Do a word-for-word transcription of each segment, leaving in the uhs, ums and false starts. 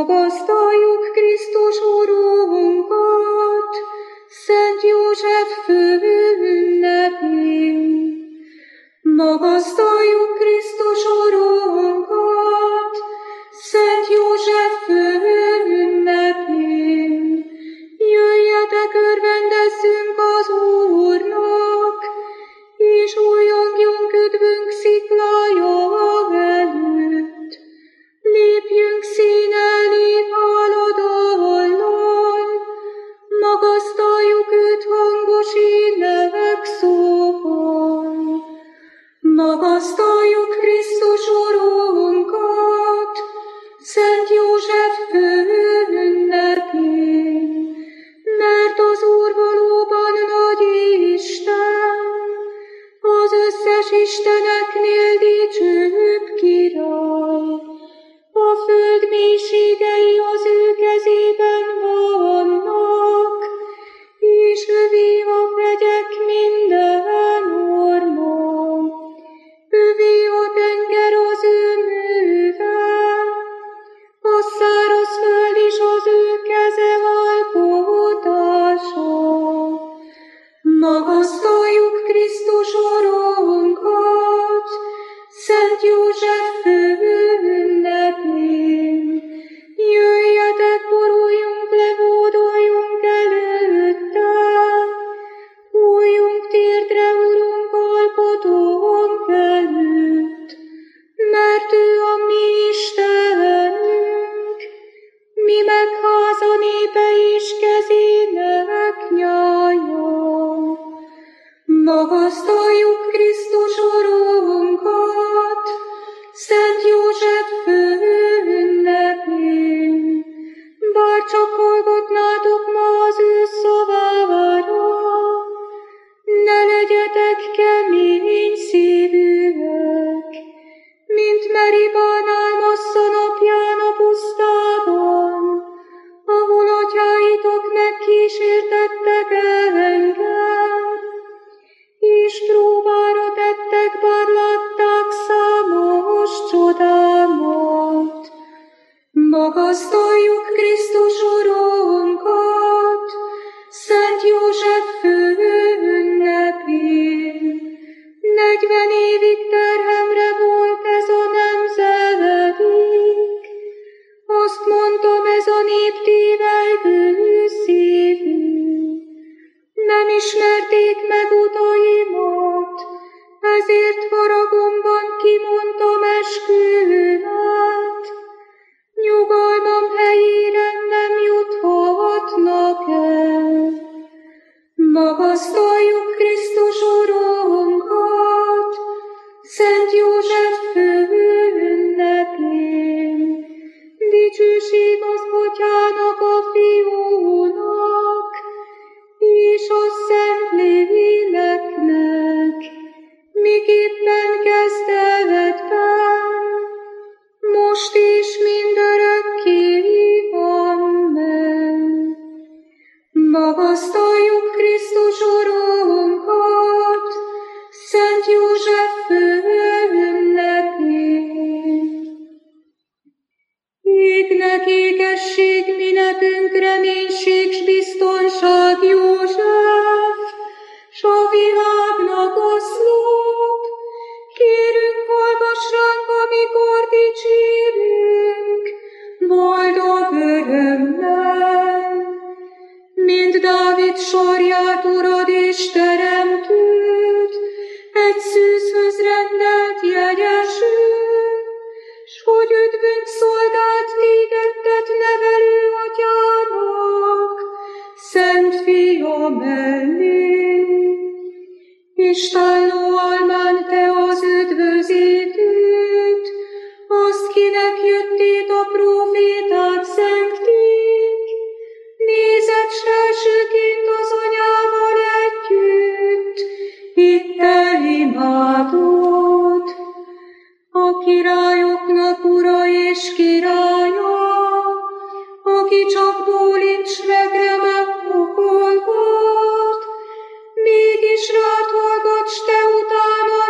Magasztaljuk Krisztus Urunkat, Szent József főünnepén. Magasztaljuk Krisztus Urunkat, Szent József főünnepén. Jöjjetek, örvendezzünk az Úrnak, és újjongjunk üdvünk sziklája előtt. Lépjünk színelni háladallal, magasztaljuk őt hangos énevek szóval. Magasztaljuk Krisztus Urunkat, Szent József főünnepén, mert az Úr valóban nagy Isten, az összes isteneknél dicsőbb király. A föld mélységei az ő kezében vannak, és övé a vegyek minden orma. Övé a tenger az ő műve, a száraz föld is az ő keze alkotása. Magasztaljuk Krisztus Urunkat, Szent József főünnepén. Jöjjetek, boruljunk le, hódoljunk előtte, újjunk térdre, Urunk, alkotónk előtt, mert ő a mi Istenünk, mi meg háza népe és kezének nyája. Magasztaljuk Krisztus Urunkat, Szent József főünnepén. Bár csak hallgatnátok ma az ő szavára, ne legyetek kemény szívűek, mint Meribán Massza napján a pusztában, ahol atyáitok megkísértettek engem, és próbára tettek, bár látták számos csodámat. Magasztaljuk Krisztus Urunkat, Szent József főünnepén. Negyven évig terhemre volt ez a nemzedék, azt mondtam, ez a nép tévelgő szívű. Nem ismerték meg utaimat, ezért haragomban kimondtam eskümet. Nyugalmam helyére nem juthatnak el. Magasztaljuk Krisztus Urunkat, Szent József főünnepén. Dicsőség az Atyának, a Fiúnak, és a Szentléleknek, miképpen kezdetben, most is mindörökké. Amen. Magasztaljuk Krisztus Urunkat, Szent József főünnepén. Égnek ékesség, mi nekünk reménység s biztonság, József, s a világnak oszlop. Kérünk, hallgass ránk, amikor dicsérünk, boldog örömmel. Mint Dávid sorját, Urad és teremtőd, egy szűzhöz rendelt jegyesül, s hogy üdvünk szolgált téged tett nevelő atyának, Szent Fia mellé. Istáló almán te az üdvözítőt, azt, kinek jöttét a próféták szenték, nézed s elsőként az anyával együtt, itt te imádod. A királyoknak Ura és királya, aki csak bólincs meg remek pokolgat, mégis rád hallgatsz te utána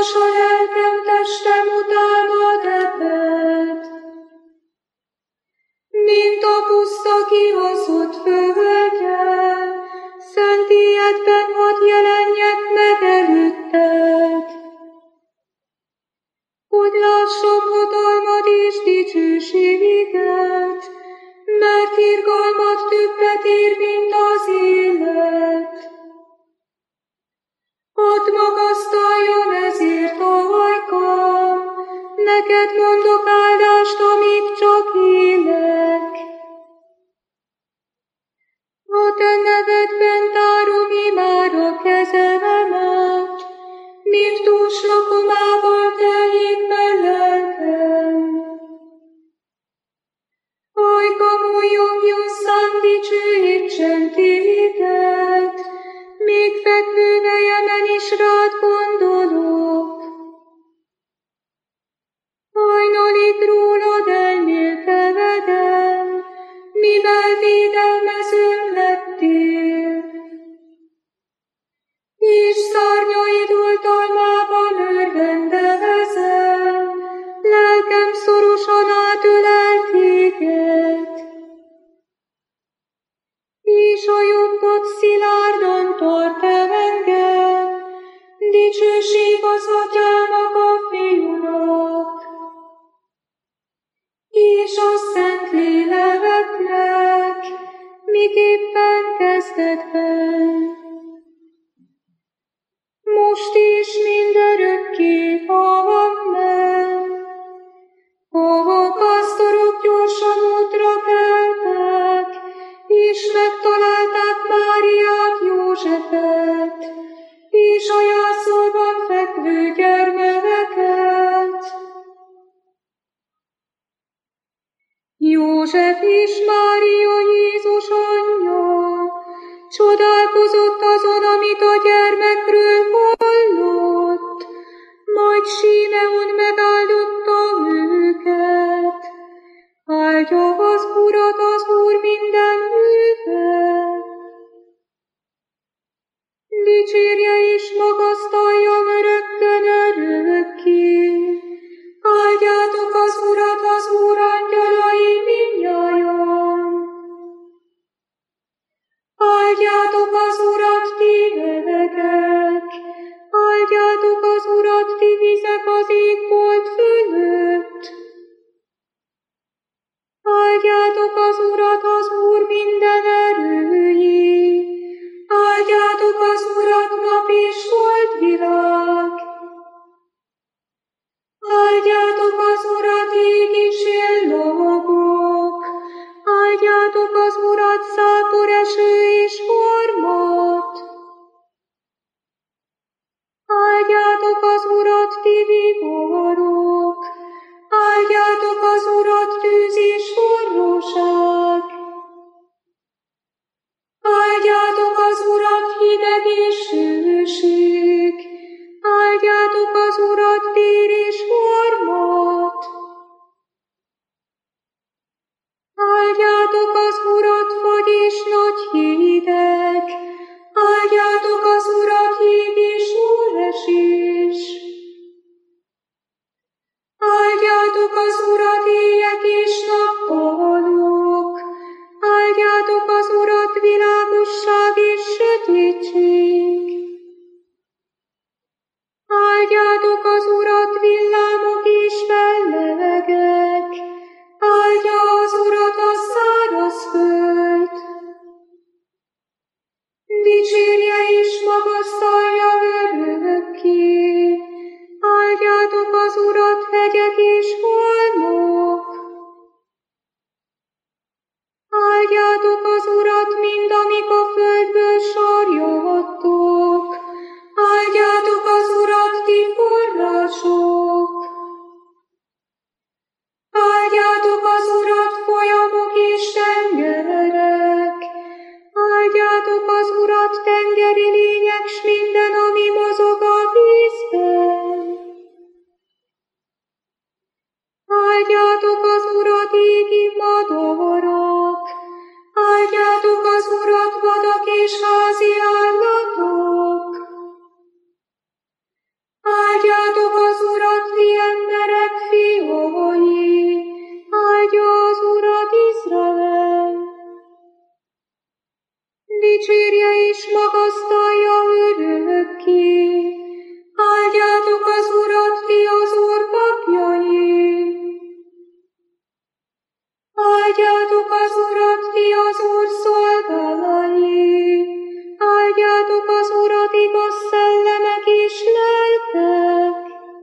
Hajlamos a lelkem, testem utána teped, mint a puszta kihozott földje, szent ijedben hadd jelenjek meg előtted, hogy lássam hatalmad és dicsőségedet, mert irgalmat többet ér, mint az élet. Hadd magasztaljon ezért a hajkam, neked mondok áldást, amíg csak élek. A te nevedben tárom imár a kezemet, mint dús lakomával teljék meg lelkem. Hajkam újjongjon szám dicsőítsen téged, még fekvő vejemen is rád gondolok. Hajnalig rólad elmélkedem, mivel védelmezőm lettél. És szárnyaid oltalmában örvendevezem, lelkem szorosan átölel téged. És a jobbot szilárdan tart el engem, dicsőség az atyának a fiúnak, és a szent léleknek, miképpen kezdetben. Most is mindörökké, amen. A pásztorok gyorsan útra keltek, és megtalálták Máriát, Józsefet, és a jászolban fekvő gyermekeket. József és Mária, Jézus anyja, csodálkozott azon, amit a gyermekről hallott, majd Simeon megáldotta őket. Áldja az Urat az Úr minden műve, dicsérje és magasztalja örökkön örökké. Áldjátok az Urat, az Úr angyalai mindnyájan. Áldjátok az Urat, ti hevek, áldjátok az Urat, ti vizek az égbolt fölött. Áldjátok az Urat, az Úr minden erői, áldjátok az Urat, nap és holdvilág. Áldjátok az Urat, ég és éllovagok, áldjátok az Urat, zápor, eső és harmat. Áldjátok az Urat, ti viharok, áldjátok az Urat, tűz és forróság. Áldjátok az Urat, hideg és hőség, áldjátok az Urat, tér és harmat. Áldjátok az Urat, fagy és nagy hideg, áldjátok az Urat, jég és hóesés. Áldjátok az Urat, éjek és nappalok, áldjátok az Urat, világosság és sötétség. Áldjátok az Urat, villámok és fellegek, áldja az Urat a száraz föld. Dicsérje és magasztalja örökké, áldjátok az Urat, hegyek és holmok. Áldjátok az Urat, mind amik a földből sarjadtok, áldjátok az Urat, ti források. Áldjátok az Urat, ti emberek fiai, áldja az Urat Izrael. Dicsérje és magasztalja örökké, áldjátok az Urat, ti az Úr papjai. Áldjátok az Urat, ti az Úr szolgálai, áldjátok az Urat igaz szellemek és lelkek.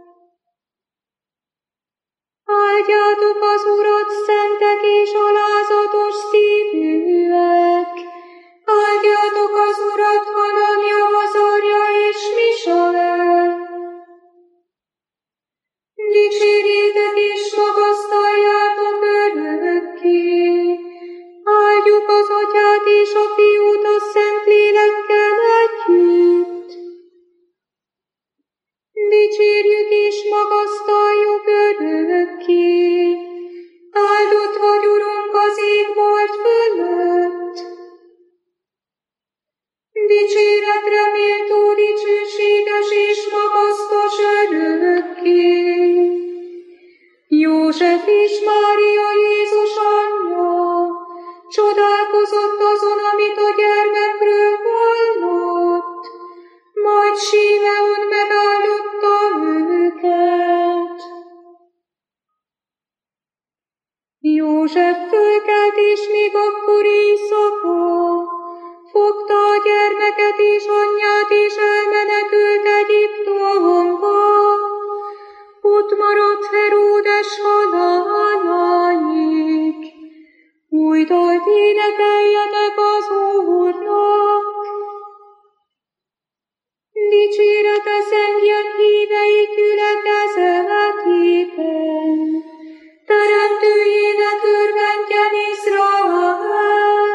Áldjátok az Urat szentek és alázatos szívűek, áldjátok az Urat Hanania, Azarja és Misael. Dicsérjétek és magasztaljátok örökké, áldjuk az Atyát és a Fiút a Szentlélekkel együtt. Dicsérjük és magasztaljuk örökké, áldott vagy Urunk az égbolt fölött. Dicséretre méltó, dicsőséges és magasztos örökké. József és Mária, Jézus anyja, csodálkozott azon, amit a gyermekről hallott, majd Simeon megáldotta őket. József fölkelt, és még akkor éjszaka fogta a gyermeket és anyját, és elmenekült Egyiptomba. Ott maradt Heródes haláláig. Új dalt énekeljetek az Úrnak. Dicsérete szentjen hívei gyülekezetében. Teremtőjének örvendjen Izrael.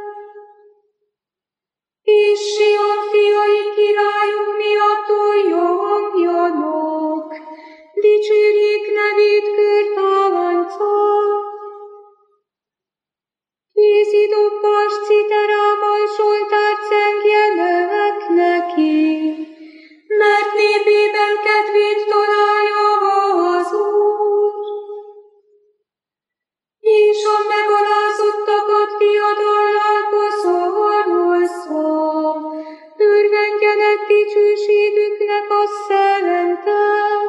És Sion fiai királyuk miatt újjongjanak, dicsérjék nevét körtánccal. Kézidobbas citerával Zsoltárt zengjenek neki, mert népében kedvét találja az Úr. És a megalázottakat diadallal koszorozza, örvendjenek dicsőségüknek a szentek.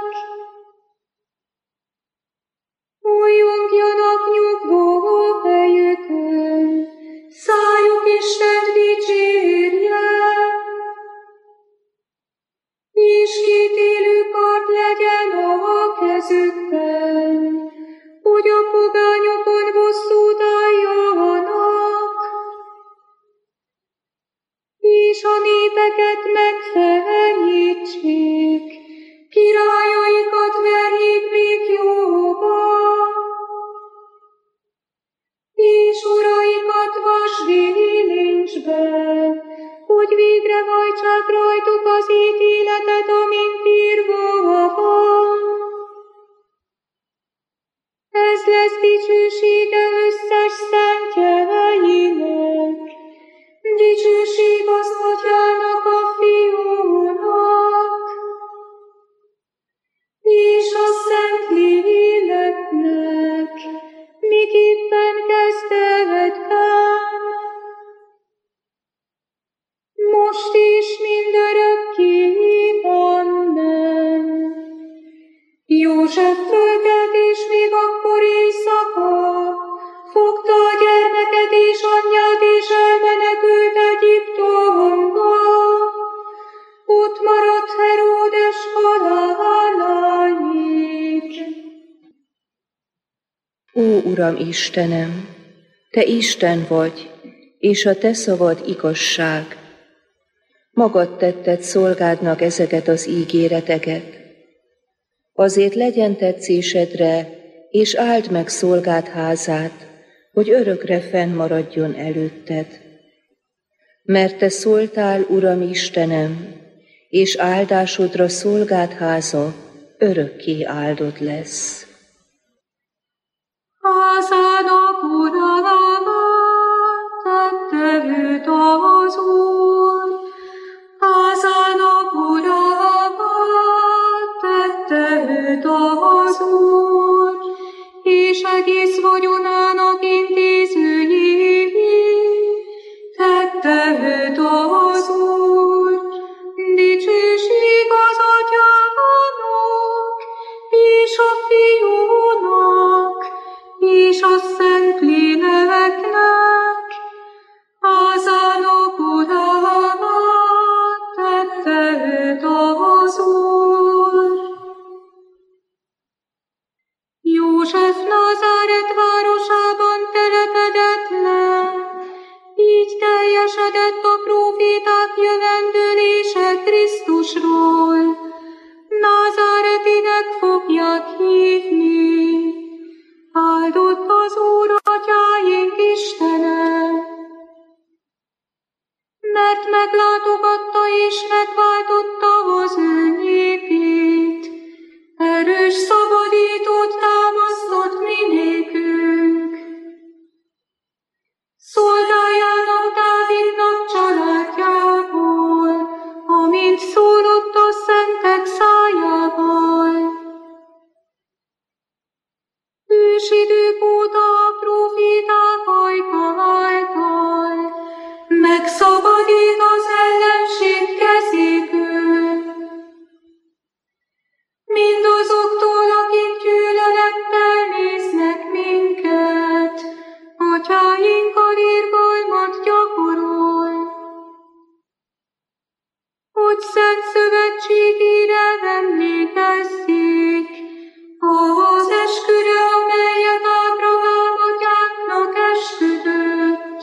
Újjongjanak nyugvó helyükön, szájuk Istent dicsérje. És kétélű kard legyen a kezükben, hogy a pogányokon bosszút álljanak, és a népeket megfenyítsék, királyaikat verjék még jóba, és uraikat vasdélincsben, hogy végre hajtsák rajtuk az ítéletet, amint írva van. Ez lesz dicsősége összes szentjeinek, dicsőség az Atyának, a Fiúnak, és a Szentléleknek, miképpen kezdetben, most is mindörökké. Amen. József fölkelt, és még akkor éjszaka fogta a gyermeket és anyját, és elmenekült Egyiptomba. Ott maradt Heródes haláláig. Ó, Uram Istenem, Te Isten vagy, és a Te szavad igazság. Magad tetted szolgádnak ezeket az ígéreteket. Azért legyen tetszésedre, és áld meg szolgád házát, hogy örökre fennmaradjon előtted. Mert Te szóltál, Uram Istenem, és áldásodra szolgád háza örökké áldott lesz. Házának uralmát tette őt az Úr, házának uralmát József Názáret városában telepedett le, így teljesedett a próféták jövendőlése Krisztusról. Názáretinek fogják hívni, áldott az Úr atyáink Istene, mert meglátogatta és megváltotta az ő népét, erős szabadítót támasztott minékünk. Szolgáljának Dávidnak családjából, amint szólott a szentek szájával. Ősidők óta a próféták ajka által megszabadít az ellenség kezéből. Mindazoktól, akik gyűlölettel néznek minket, atyáinkkal irgalmat gyakorol. Hogy szent szövetségére emlékezzék, az esküre, amelyet Ábrahám atyánknak esküdött,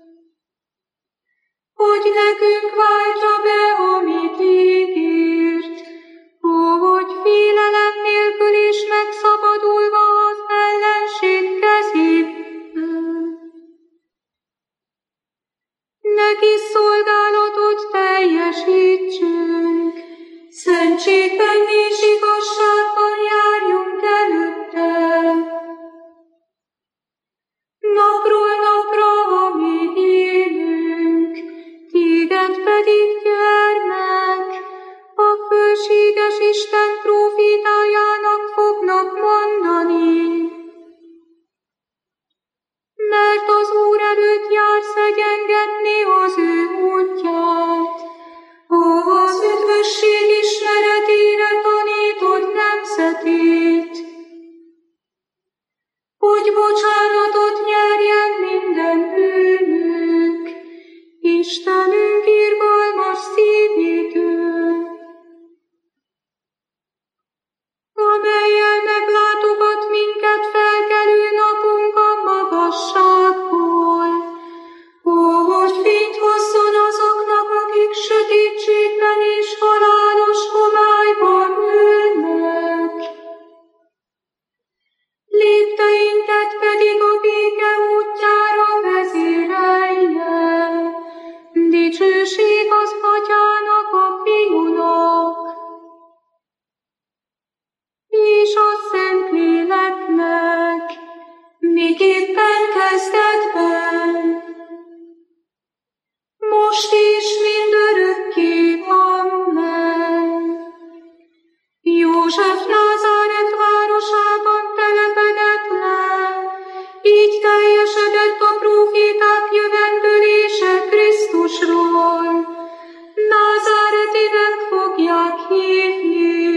hogy nekünk váltsa be, amit ígért, hogy félelem nélkül is megszabadulva az ellenség kezéből. Neki szolgálatot teljesítsünk, szentségben és igazságban járjunk előtte. Napról napra, amíg élünk, téged pedig, gyermek, a fölséges Isten prófétájának fognak mondani. Mert az Úr előtt jársz egyengetni az ő útját, az üdvösség ismeretére tanítod nemzetét, hogy bocsánatot nyerjen minden bűnünk, Istenünk irgalmas szívétől, amellyel meglátogat minket felkelő napunk a magasságból, hogy fényt hozzon azoknak, akik sötétségben és halálos homályban ülnek. Lépteinket pedig a béke útjára vezérelje, dicsőség az Atyának, a Fiúnak, és a Szentléleknek, miképpen kezdetben, most is mindörökké. Amen. József Názáret városában telepedett le, így teljesedett a próféták jövendőlése Krisztusról. Názáretinek fogják hívni.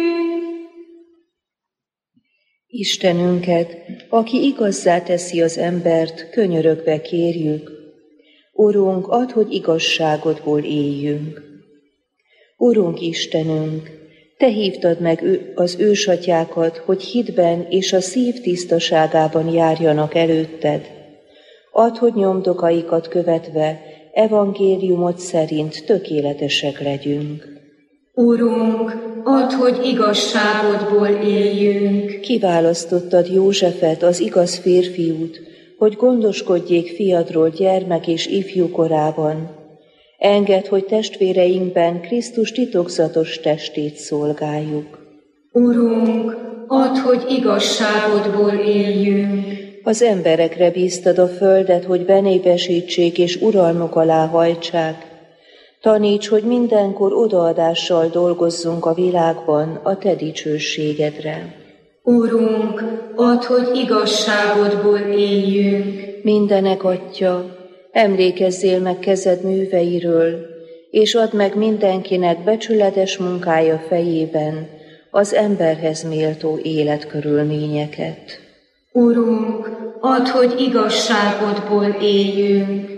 Istenünket, aki igazzá teszi az embert, könyörögve kérjük. Urunk, add, hogy igazságodból éljünk. Urunk Istenünk, Te hívtad meg az ősatyákat, hogy hitben és a szív tisztaságában járjanak előtted. Add, hogy nyomdokaikat követve, evangéliumot szerint tökéletesek legyünk. Urunk, add, hogy igazságodból éljünk. Kiválasztottad Józsefet, az igaz férfiút, hogy gondoskodjék fiadról gyermek és ifjú korában. Engedd, hogy testvéreinkben Krisztus titokzatos testét szolgáljuk. Urunk, add, hogy igazságodból éljünk. Az emberekre bíztad a földet, hogy benépesítsék és uralmuk alá hajtsák. Taníts, hogy mindenkor odaadással dolgozzunk a világban a Te dicsőségedre. Urunk, add, hogy igazságodból éljünk. Mindenek Atya, emlékezzél meg kezed műveiről, és add meg mindenkinek becsületes munkája fejében az emberhez méltó életkörülményeket. Urunk, add, hogy igazságodból éljünk.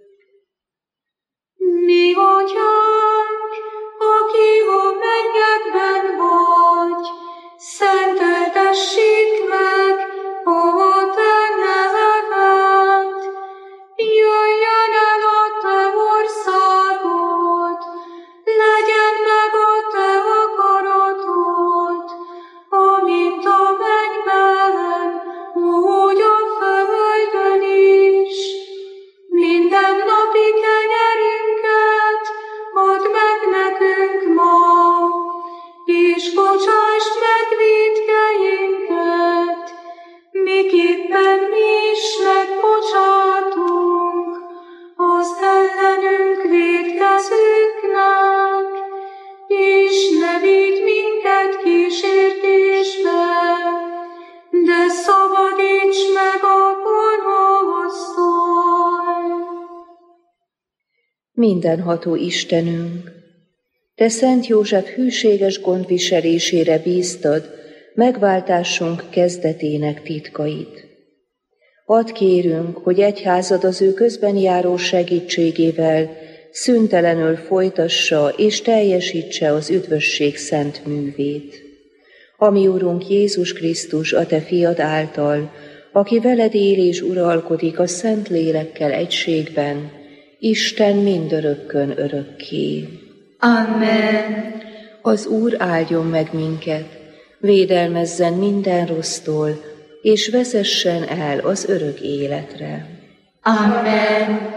Mi Atyánk, aki a mennyekben vagy, szenteltessék meg Mindenható Istenünk, Te Szent József hűséges gondviselésére bíztad megváltásunk kezdetének titkait. Add kérünk, hogy egyházad az ő közben járó segítségével szüntelenül folytassa és teljesítse az üdvösség szent művét. Ami Urunk Jézus Krisztus, a Te fiad által, aki veled él és uralkodik a Szent Lélekkel egységben, Isten mindörökkön örökké. Amen. Az Úr áldjon meg minket, védelmezzen minden rossztól, és vezessen el az örök életre. Amen.